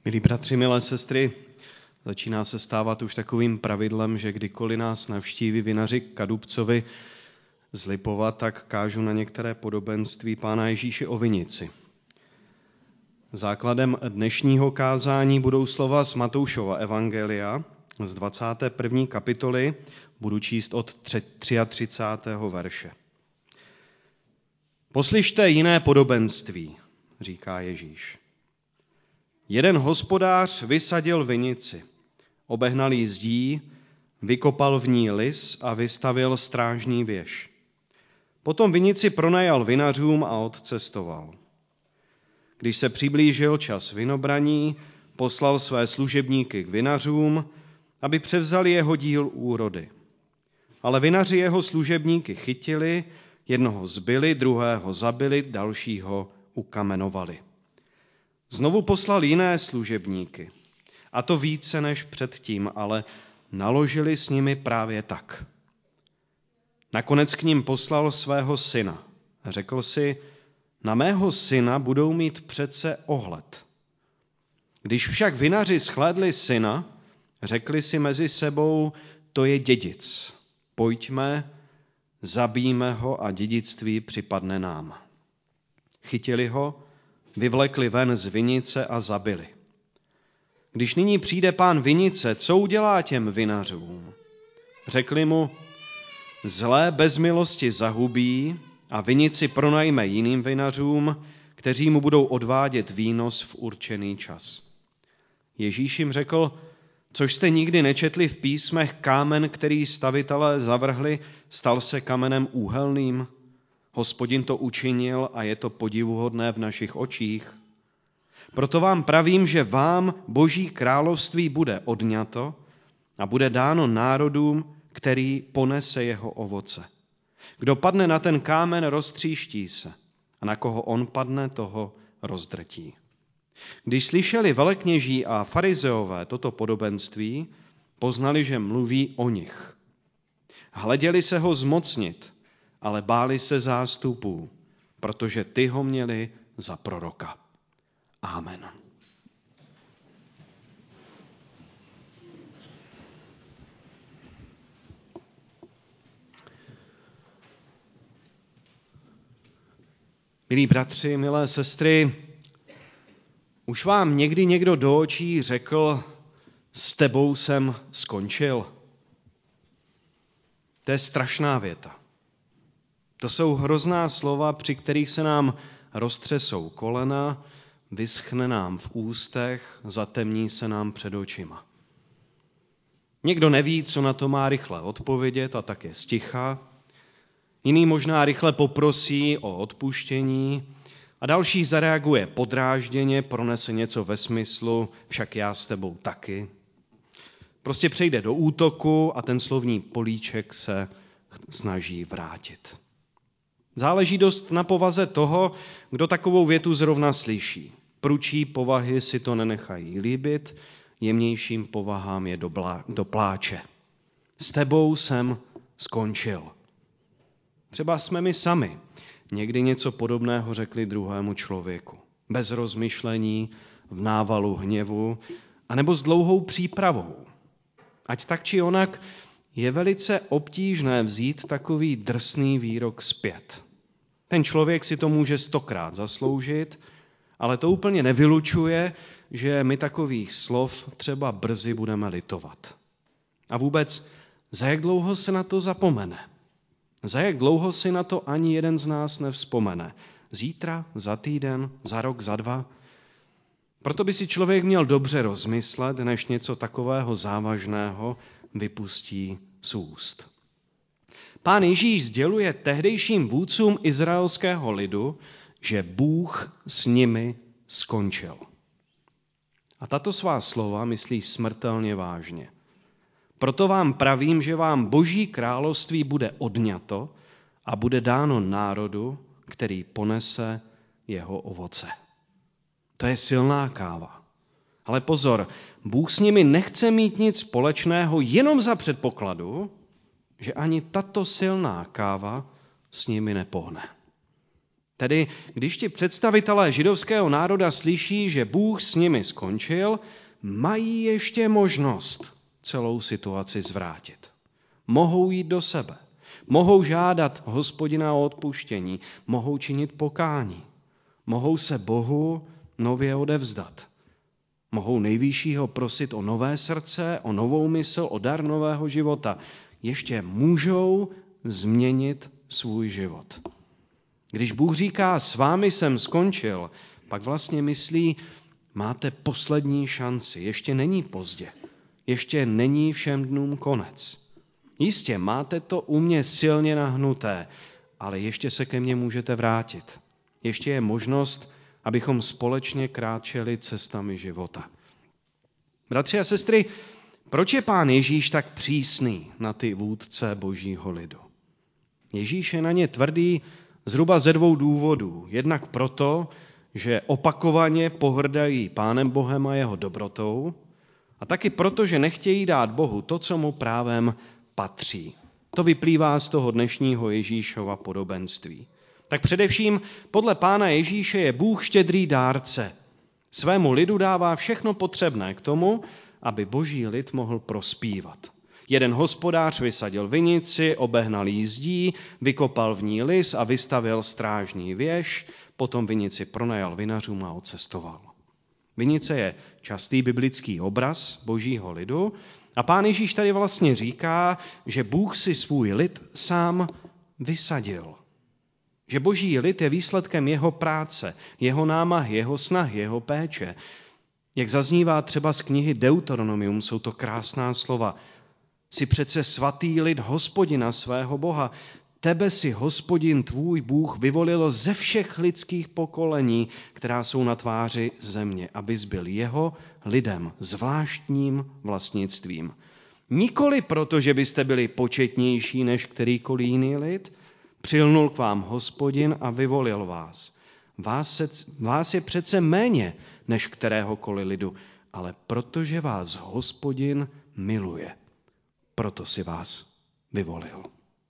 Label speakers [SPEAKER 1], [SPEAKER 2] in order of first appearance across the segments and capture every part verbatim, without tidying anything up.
[SPEAKER 1] Milí bratři, milé sestry, začíná se stávat už takovým pravidlem, že kdykoliv nás navštíví vinaři Kadubcovi z Lipova, tak kážu na některé podobenství Pána Ježíše o vinici. Základem dnešního kázání budou slova z Matoušova evangelia z dvacáté první kapitoly, budu číst od třiatřicátého verše. Poslyšte jiné podobenství, říká Ježíš. Jeden hospodář vysadil vinici, obehnal ji zdí, vykopal v ní lis a vystavil strážní věž. Potom vinici pronajal vinařům a odcestoval. Když se přiblížil čas vinobraní, poslal své služebníky k vinařům, aby převzali jeho díl úrody. Ale vinaři jeho služebníky chytili, jednoho zbili, druhého zabili, dalšího ukamenovali. Znovu poslal jiné služebníky, a to více než předtím, ale naložili s nimi právě tak. Nakonec k ním poslal svého syna. Řekl si, na mého syna budou mít přece ohled. Když však vinaři shlédli syna, řekli si mezi sebou, to je dědic. Pojďme, zabijme ho a dědictví připadne nám. Chytili ho, vyvlekli ven z vinice a zabili. Když nyní přijde pán vinice, co udělá těm vinařům? Řekli mu, zlé bez milosti zahubí a vinici pronajme jiným vinařům, kteří mu budou odvádět výnos v určený čas. Ježíš jim řekl, což jste nikdy nečetli v písmech, kámen, který stavitelé zavrhli, stal se kamenem úhelným. Hospodin to učinil a je to podivuhodné v našich očích. Proto vám pravím, že vám Boží království bude odňato a bude dáno národům, který ponese jeho ovoce. Kdo padne na ten kámen, roztříští se, a na koho on padne, toho rozdrtí. Když slyšeli velekněží a farizeové toto podobenství, poznali, že mluví o nich. Hleděli se ho zmocnit, ale báli se zástupů, protože ty ho měli za proroka. Amen. Milí bratři, milé sestry, už vám někdy někdo do očí řekl, s tebou jsem skončil? To je strašná věta. To jsou hrozná slova, při kterých se nám roztřesou kolena, vyschne nám v ústech, zatemní se nám před očima. Někdo neví, co na to má rychle odpovědět a tak je sticha. Jiný možná rychle poprosí o odpuštění a další zareaguje podrážděně, pronese něco ve smyslu, však já s tebou taky. Prostě přejde do útoku a ten slovní políček se snaží vrátit. Záleží dost na povaze toho, kdo takovou větu zrovna slyší. Pručí povahy si to nenechají líbit, jemnějším povahám je do, blá, do pláče. S tebou jsem skončil. Třeba jsme my sami někdy něco podobného řekli druhému člověku. Bez rozmyšlení, v návalu hněvu, anebo s dlouhou přípravou. Ať tak či onak, je velice obtížné vzít takový drsný výrok zpět. Ten člověk si to může stokrát zasloužit, ale to úplně nevylučuje, že my takových slov třeba brzy budeme litovat. A vůbec, za jak dlouho se na to zapomene? Za jak dlouho si na to ani jeden z nás nevzpomene? Zítra, za týden, za rok, za dva? Proto by si člověk měl dobře rozmyslet, než něco takového závažného vypustí z úst. Pán Ježíš sděluje tehdejším vůdcům izraelského lidu, že Bůh s nimi skončil. A tato svá slova myslí smrtelně vážně. Proto vám pravím, že vám Boží království bude odňato a bude dáno národu, který ponese jeho ovoce. To je silná káva. Ale pozor, Bůh s nimi nechce mít nic společného jenom za předpokladu, že ani tato silná káva s nimi nepohne. Tedy, když ti představitelé židovského národa slyší, že Bůh s nimi skončil, mají ještě možnost celou situaci zvrátit. Mohou jít do sebe, mohou žádat Hospodina o odpuštění, mohou činit pokání, mohou se Bohu nově odevzdat. Mohou nejvyššího prosit o nové srdce, o novou mysl, o dar nového života. Ještě můžou změnit svůj život. Když Bůh říká, s vámi jsem skončil, pak vlastně myslí, máte poslední šanci, ještě není pozdě, ještě není všem dnům konec. Jistě, máte to u mě silně nahnuté, ale ještě se ke mně můžete vrátit. Ještě je možnost, abychom společně kráčeli cestami života. Bratři a sestry, proč je Pán Ježíš tak přísný na ty vůdce božího lidu? Ježíš je na ně tvrdý zhruba ze dvou důvodů. Jednak proto, že opakovaně pohrdají Pánem Bohem a jeho dobrotou, a taky proto, že nechtějí dát Bohu to, co mu právem patří. To vyplývá z toho dnešního Ježíšova podobenství. Tak především podle Pána Ježíše je Bůh štědrý dárce. Svému lidu dává všechno potřebné k tomu, aby boží lid mohl prospívat. Jeden hospodář vysadil vinici, obehnal jí zdí, vykopal v ní lis a vystavil strážní věž, potom vinici pronajal vinařům a odcestoval. Vinice je častý biblický obraz božího lidu a Pán Ježíš tady vlastně říká, že Bůh si svůj lid sám vysadil. Že boží lid je výsledkem jeho práce, jeho námahy, jeho snahy, jeho péče. Jak zaznívá třeba z knihy Deuteronomium, jsou to krásná slova. Jsi přece svatý lid Hospodina svého Boha. Tebe si Hospodin tvůj Bůh vyvolil ze všech lidských pokolení, která jsou na tváři země, abys byl jeho lidem, zvláštním vlastnictvím. Nikoli proto, že byste byli početnější než kterýkoliv jiný lid, přilnul k vám Hospodin a vyvolil vás. Vás, se, vás je přece méně než kteréhokoliv lidu, ale protože vás Hospodin miluje, proto si vás vyvolil.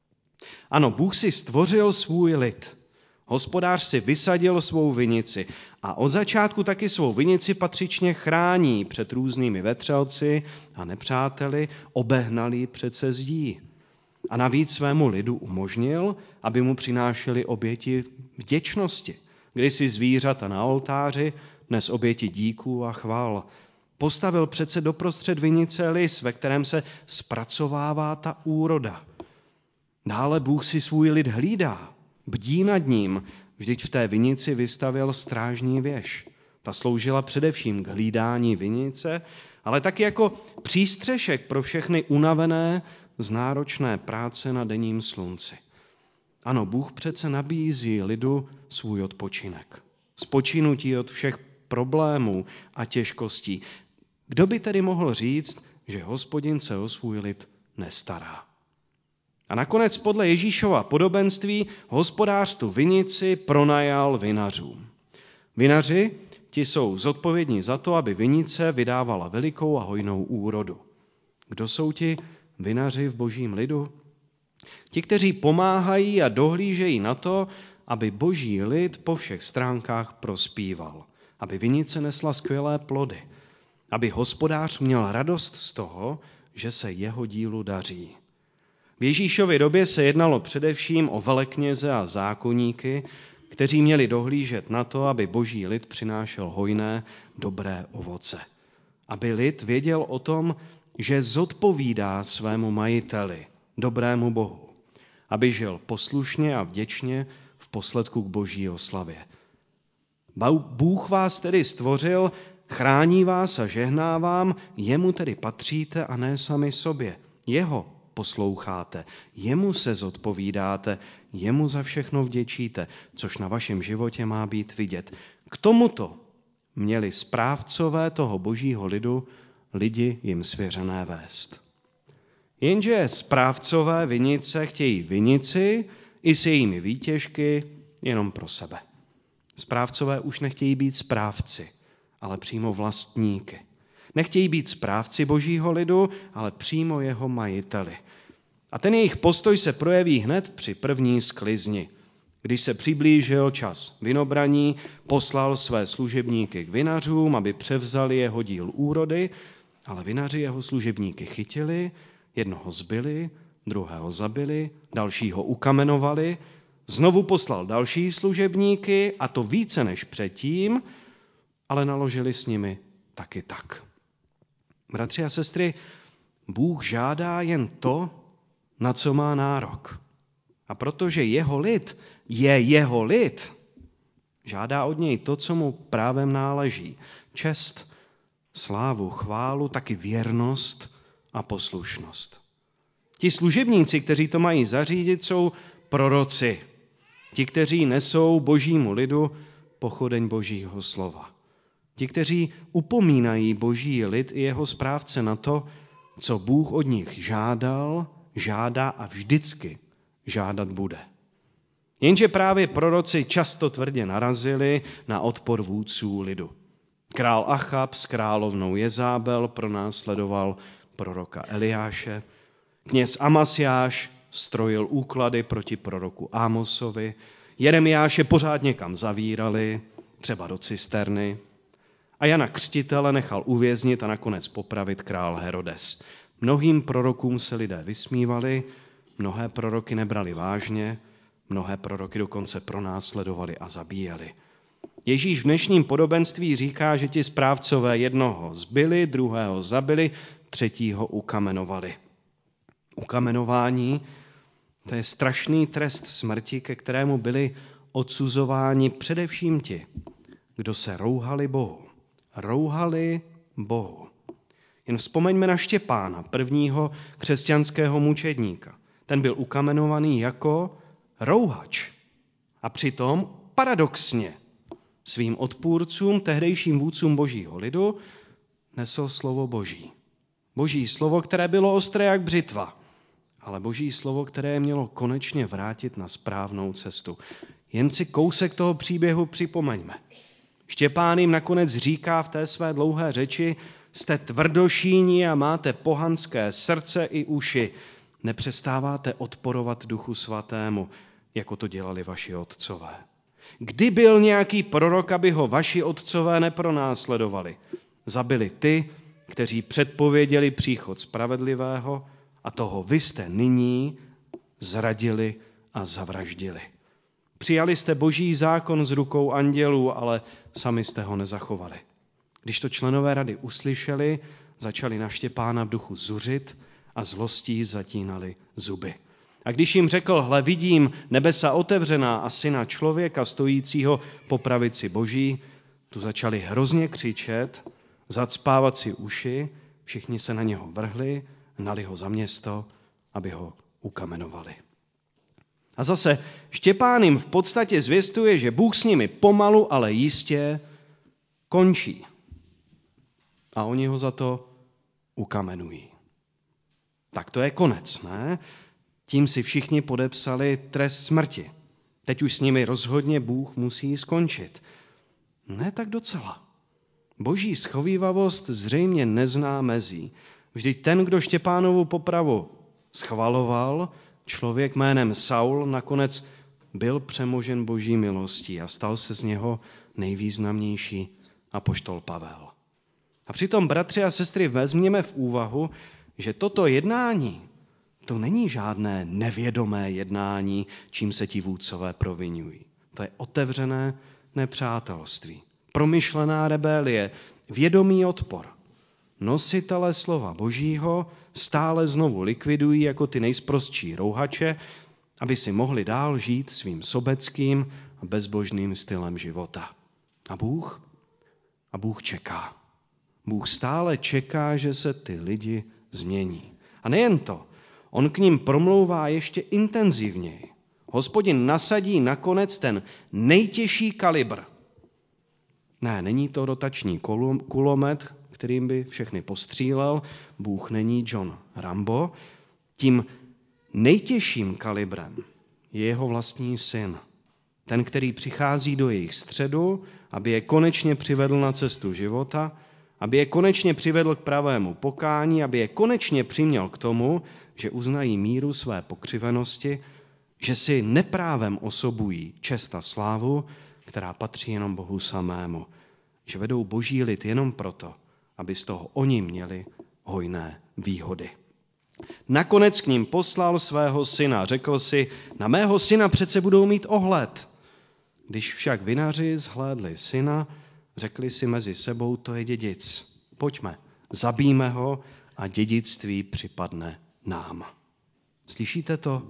[SPEAKER 1] Ano, Bůh si stvořil svůj lid. Hospodář si vysadil svou vinici a od začátku taky svou vinici patřičně chrání před různými vetřelci a nepřáteli, obehnalí přece zdí. A navíc svému lidu umožnil, aby mu přinášeli oběti vděčnosti. Kdysi zvířata na oltáři, dnes oběti díků a chval. Postavil přece doprostřed vinice lis, ve kterém se zpracovává ta úroda. Dále Bůh si svůj lid hlídá, bdí nad ním, vždyť v té vinici vystavil strážní věž. Ta sloužila především k hlídání vinice, ale taky jako přístřešek pro všechny unavené z náročné práce na denním slunci. Ano, Bůh přece nabízí lidu svůj odpočinek. Spočinutí od všech problémů a těžkostí. Kdo by tedy mohl říct, že Hospodin se o svůj lid nestará? A nakonec podle Ježíšova podobenství hospodář tu vinici pronajal vinařům. Vinaři, ti jsou zodpovědní za to, aby vinice vydávala velikou a hojnou úrodu. Kdo jsou ti vinaři v božím lidu? Ti, kteří pomáhají a dohlížejí na to, aby boží lid po všech stránkách prospíval, aby vinice nesla skvělé plody, aby hospodář měl radost z toho, že se jeho dílu daří. V Ježíšově době se jednalo především o velekněze a zákoníky, kteří měli dohlížet na to, aby boží lid přinášel hojné, dobré ovoce. Aby lid věděl o tom, že zodpovídá svému majiteli, dobrému Bohu. Aby žil poslušně a vděčně v posledku k boží oslavě. Bůh vás tedy stvořil, chrání vás a žehná vám, jemu tedy patříte a ne sami sobě. Jeho posloucháte, jemu se zodpovídáte, jemu za všechno vděčíte, což na vašem životě má být vidět. K tomuto měli správcové toho božího lidu lidi jim svěřené vést. Jenže správcové vinice chtějí vinici i s jejími výtěžky jenom pro sebe. Správcové už nechtějí být správci, ale přímo vlastníky. Nechtějí být správci božího lidu, ale přímo jeho majiteli. A ten jejich postoj se projeví hned při první sklizni. Když se přiblížil čas vinobraní, poslal své služebníky k vinařům, aby převzali jeho díl úrody, ale vinaři jeho služebníky chytili, jednoho zbili, druhého zabili, dalšího ukamenovali, znovu poslal další služebníky, a to více než předtím, ale naložili s nimi taky tak. Bratři a sestry, Bůh žádá jen to, na co má nárok. A protože jeho lid je jeho lid, žádá od něj to, co mu právem náleží. Čest, slávu, chválu, taky věrnost a poslušnost. Ti služebníci, kteří to mají zařídit, jsou proroci. Ti, kteří nesou božímu lidu pochodeň božího slova. Ti, kteří upomínají boží lid i jeho správce na to, co Bůh od nich žádal, žádá a vždycky žádat bude. Jenže právě proroci často tvrdě narazili na odpor vůdců lidu. Král Achab s královnou Jezábel pronásledoval proroka Eliáše, kněz Amasiáš strojil úklady proti proroku Ámosovi, Jeremiáše pořád někam zavírali, třeba do cisterny, a Jana Křtitele nechal uvěznit a nakonec popravit král Herodes. Mnohým prorokům se lidé vysmívali, mnohé proroky nebrali vážně, mnohé proroky dokonce pronásledovali a zabíjeli. Ježíš v dnešním podobenství říká, že ti správcové jednoho zbili, druhého zabili, třetího ukamenovali. Ukamenování, to je strašný trest smrti, ke kterému byli odsuzováni především ti, kdo se rouhali Bohu. Rouhali Bohu. Jen vzpomeňme na Štěpána, prvního křesťanského mučedníka. Ten byl ukamenovaný jako rouhač. A přitom paradoxně svým odpůrcům, tehdejším vůdcům božího lidu, nesl slovo boží. Boží slovo, které bylo ostré jak břitva, ale boží slovo, které mělo konečně vrátit na správnou cestu. Jen si kousek toho příběhu připomeňme. Štěpán jim nakonec říká v té své dlouhé řeči: jste tvrdošíní a máte pohanské srdce i uši. Nepřestáváte odporovat Duchu Svatému, jako to dělali vaši otcové. Kdy byl nějaký prorok, aby ho vaši otcové nepronásledovali? Zabili ty, kteří předpověděli příchod spravedlivého, a toho vy jste nyní zradili a zavraždili. Přijali jste boží zákon z rukou andělů, ale sami jste ho nezachovali. Když to členové rady uslyšeli, začali na Štěpána v duchu zuřit a zlostí zatínali zuby. A když jim řekl: hle, vidím nebesa otevřená a syna člověka stojícího po pravici boží, tu začali hrozně křičet, zacpávat si uši, všichni se na něho vrhli, hnali ho za město, aby ho ukamenovali. A zase Štěpán jim v podstatě zvěstuje, že Bůh s nimi pomalu, ale jistě končí. A oni ho za to ukamenují. Tak to je konec, ne? Tím si všichni podepsali trest smrti. Teď už s nimi rozhodně Bůh musí skončit. Ne tak docela. Boží schovívavost zřejmě nezná mezí. Vždyť ten, kdo Štěpánovu popravu schvaloval, člověk jménem Saul, nakonec byl přemožen boží milostí a stal se z něho nejvýznamnější apoštol Pavel. A přitom, bratři a sestry, vezměme v úvahu, že toto jednání, to není žádné nevědomé jednání, čím se ti vůdcové proviňují. To je otevřené nepřátelství, promyšlená rebelie, vědomý odpor. Nositele slova božího stále znovu likvidují jako ty nejsprostší rouhače, aby si mohli dál žít svým sobeckým a bezbožným stylem života. A Bůh? A Bůh čeká. Bůh stále čeká, že se ty lidi změní. A nejen to, on k ním promlouvá ještě intenzivněji. Hospodin nasadí nakonec ten nejtěžší kalibr. Ne, není to rotační kulomet, kterým by všechny postřílel. Bůh není John Rambo. Tím nejtěžším kalibrem je jeho vlastní syn. Ten, který přichází do jejich středu, aby je konečně přivedl na cestu života, aby je konečně přivedl k pravému pokání, aby je konečně přiměl k tomu, že uznají míru své pokřivenosti, že si neprávem osobují čest a slávu, která patří jenom Bohu samému. Že vedou boží lid jenom proto, aby z toho oni měli hojné výhody. Nakonec k ním poslal svého syna. Řekl si, na mého syna přece budou mít ohled. Když však vinaři zhlédli syna, řekli si mezi sebou, to je dědic. Pojďme, zabijme ho a dědictví připadne nám. Slyšíte to?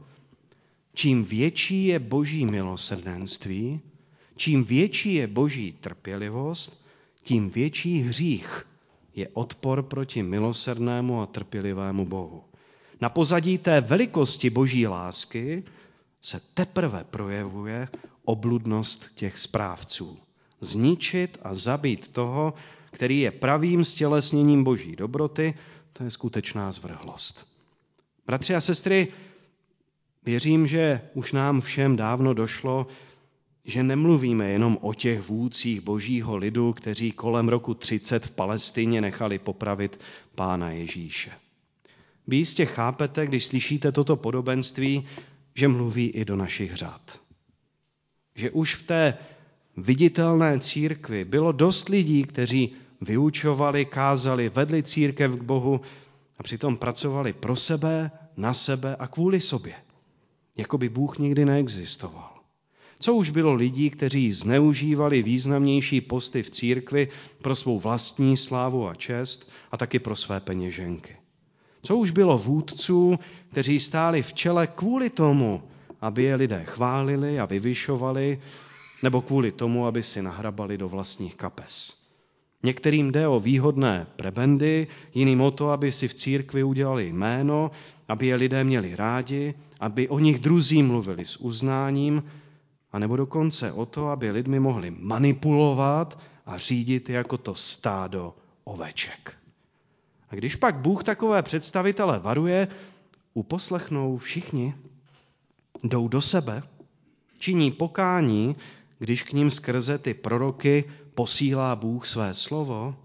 [SPEAKER 1] Čím větší je boží milosrdenství, čím větší je boží trpělivost, tím větší hřích je odpor proti milosrdnému a trpělivému Bohu. Na pozadí té velikosti boží lásky se teprve projevuje obludnost těch správců. Zničit a zabít toho, který je pravým stělesněním boží dobroty, to je skutečná zvrhlost. Bratři a sestry, věřím, že už nám všem dávno došlo, že nemluvíme jenom o těch vůdcích božího lidu, kteří kolem roku třicet v Palestině nechali popravit Pána Ježíše. Vy jistě chápete, když slyšíte toto podobenství, že mluví i do našich řad. Že už v té viditelné církvi bylo dost lidí, kteří vyučovali, kázali, vedli církev k Bohu a přitom pracovali pro sebe, na sebe a kvůli sobě. Jako by Bůh nikdy neexistoval. Co už bylo lidí, kteří zneužívali významnější posty v církvi pro svou vlastní slávu a čest a taky pro své peněženky. Co už bylo vůdců, kteří stáli v čele kvůli tomu, aby je lidé chválili a vyvyšovali, nebo kvůli tomu, aby si nahrabali do vlastních kapes. Některým jde o výhodné prebendy, jiným o to, aby si v církvi udělali jméno, aby je lidé měli rádi, aby o nich druzí mluvili s uznáním, anebo dokonce o to, aby lidmi mohli manipulovat a řídit jako to stádo oveček. A když pak Bůh takové představitele varuje, uposlechnou všichni, jdou do sebe, činí pokání, když k ním skrze ty proroky posílá Bůh své slovo,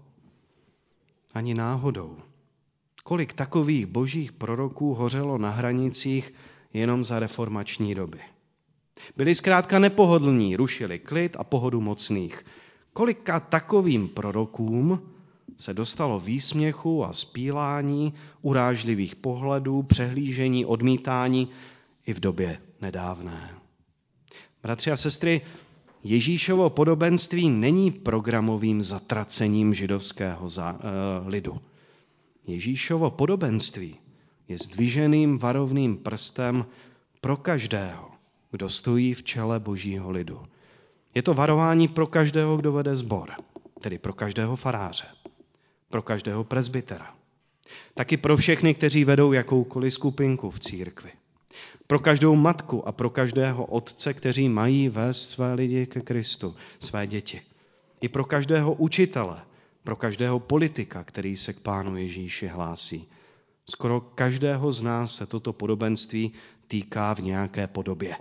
[SPEAKER 1] ani náhodou. Kolik takových božích proroků hořelo na hranicích jenom za reformační doby. Byli zkrátka nepohodlní, rušili klid a pohodu mocných. Kolika takovým prorokům se dostalo výsměchu a zpílání, urážlivých pohledů, přehlížení, odmítání i v době nedávné. Bratři a sestry, Ježíšovo podobenství není programovým zatracením židovského lidu. Ježíšovo podobenství je zdviženým varovným prstem pro každého, kdo stojí v čele božího lidu. Je to varování pro každého, kdo vede sbor, tedy pro každého faráře, pro každého presbytera. Taky pro všechny, kteří vedou jakoukoliv skupinku v církvi. Pro každou matku a pro každého otce, kteří mají vést své lidi ke Kristu, své děti. I pro každého učitele, pro každého politika, který se k Pánu Ježíši hlásí. Skoro každého z nás se toto podobenství týká v nějaké podobě.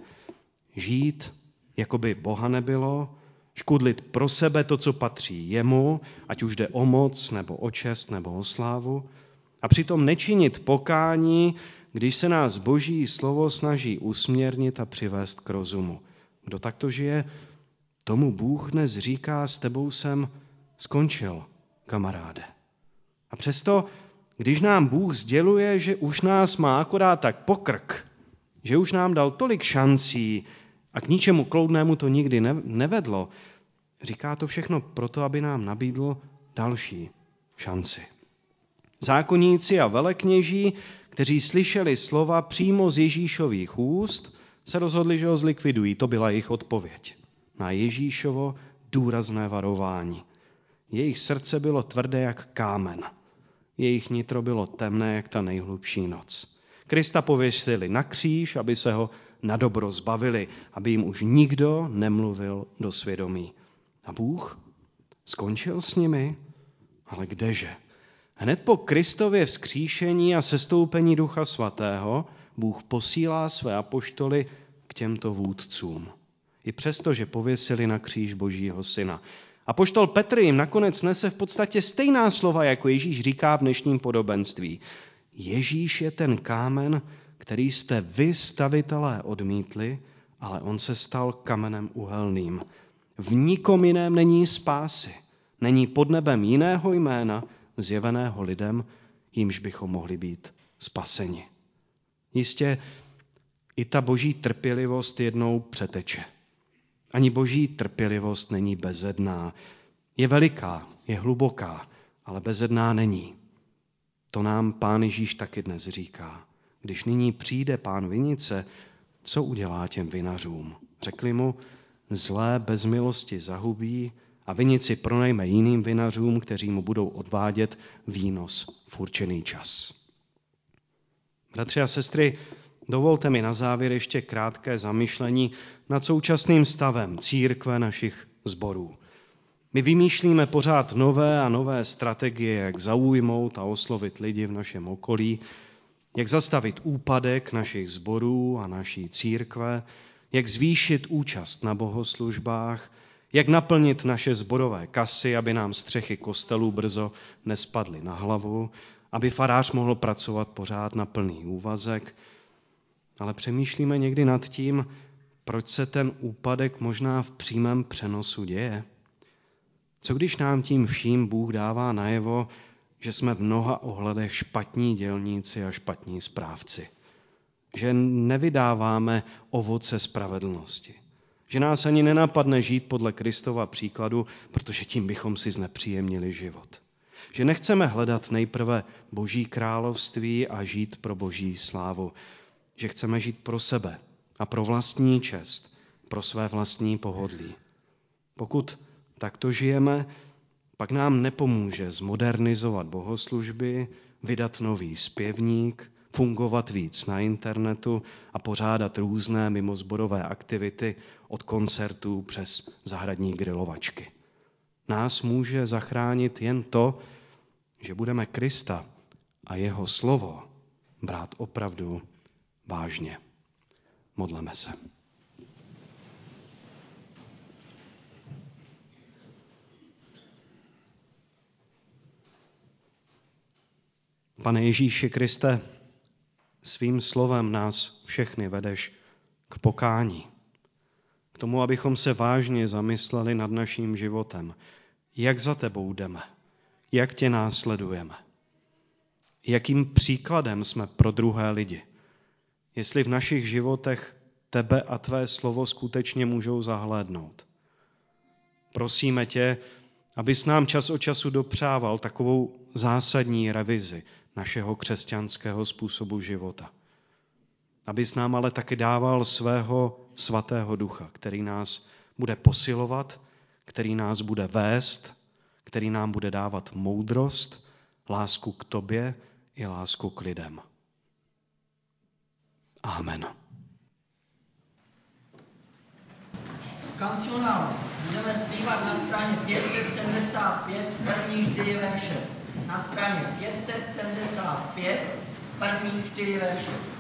[SPEAKER 1] Žít, jako by Boha nebylo, škudlit pro sebe to, co patří jemu, ať už jde o moc, nebo o čest, nebo o slávu, a přitom nečinit pokání, když se nás boží slovo snaží usměrnit a přivést k rozumu. Kdo takto žije, tomu Bůh dnes říká, s tebou jsem skončil, kamaráde. A přesto, když nám Bůh sděluje, že už nás má akorát tak pokrk, že už nám dal tolik šancí a k ničemu kloudnému to nikdy nevedlo, říká to všechno proto, aby nám nabídl další šanci. Zákonníci a velekněží, kteří slyšeli slova přímo z Ježíšových úst, se rozhodli, že ho zlikvidují. To byla jejich odpověď na Ježíšovo důrazné varování. Jejich srdce bylo tvrdé jak kámen. Jejich nitro bylo temné jak ta nejhlubší noc. Krista pověsili na kříž, aby se ho na dobro zbavili, aby jim už nikdo nemluvil do svědomí. A Bůh skončil s nimi, ale kdeže? Hned po Kristově vzkříšení a sestoupení Ducha Svatého Bůh posílá své apoštoly k těmto vůdcům. I přesto, že pověsili na kříž Božího syna. Apoštol Petr jim nakonec nese v podstatě stejná slova, jako Ježíš říká v dnešním podobenství. Ježíš je ten kámen, který jste vy, stavitelé, odmítli, ale on se stal kamenem uhelným. V nikom jiném není spásy. Není pod nebem jiného jména, zjeveného lidem, jímž bychom mohli být spaseni. Jistě i ta boží trpělivost jednou přeteče. Ani boží trpělivost není bezedná. Je veliká, je hluboká, ale bezedná není. To nám Pán Ježíš taky dnes říká. Když nyní přijde pán vinice, co udělá těm vinařům? Řekli mu, zlé bez milosti zahubí a vinici pronajme jiným vinařům, kteří mu budou odvádět výnos v určený čas. Bratři a sestry, dovolte mi na závěr ještě krátké zamyšlení nad současným stavem církve našich sborů. My vymýšlíme pořád nové a nové strategie, jak zaujmout a oslovit lidi v našem okolí, jak zastavit úpadek našich sborů a naší církve, jak zvýšit účast na bohoslužbách, jak naplnit naše sborové kasy, aby nám střechy kostelů brzo nespadly na hlavu, aby farář mohl pracovat pořád na plný úvazek. Ale přemýšlíme někdy nad tím, proč se ten úpadek možná v přímém přenosu děje. Co když nám tím vším Bůh dává najevo, že jsme v mnoha ohledech špatní dělníci a špatní správci? Že nevydáváme ovoce spravedlnosti? Že nás ani nenapadne žít podle Kristova příkladu, protože tím bychom si znepříjemnili život? Že nechceme hledat nejprve Boží království a žít pro Boží slávu? Že chceme žít pro sebe a pro vlastní čest, pro své vlastní pohodlí? Pokud takto žijeme, pak nám nepomůže zmodernizovat bohoslužby, vydat nový zpěvník, fungovat víc na internetu a pořádat různé mimozborové aktivity od koncertů přes zahradní grilovačky. Nás může zachránit jen to, že budeme Krista a jeho slovo brát opravdu vážně. Modleme se. Pane Ježíši Kriste, svým slovem nás všechny vedeš k pokání. K tomu, abychom se vážně zamysleli nad naším životem. Jak za tebou jdeme? Jak tě následujeme? Jakým příkladem jsme pro druhé lidi? Jestli v našich životech tebe a tvé slovo skutečně můžou zahlédnout. Prosíme tě, abys nám čas od času dopřával takovou zásadní revizi našeho křesťanského způsobu života. Abys nám ale taky dával svého svatého ducha, který nás bude posilovat, který nás bude vést, který nám bude dávat moudrost, lásku k tobě i lásku k lidem. Amen.
[SPEAKER 2] Kancionál budeme zpívat na straně pět set sedmdesát pět, první čtyři verše. Na straně pět set sedmdesát pět, první čtyři verše.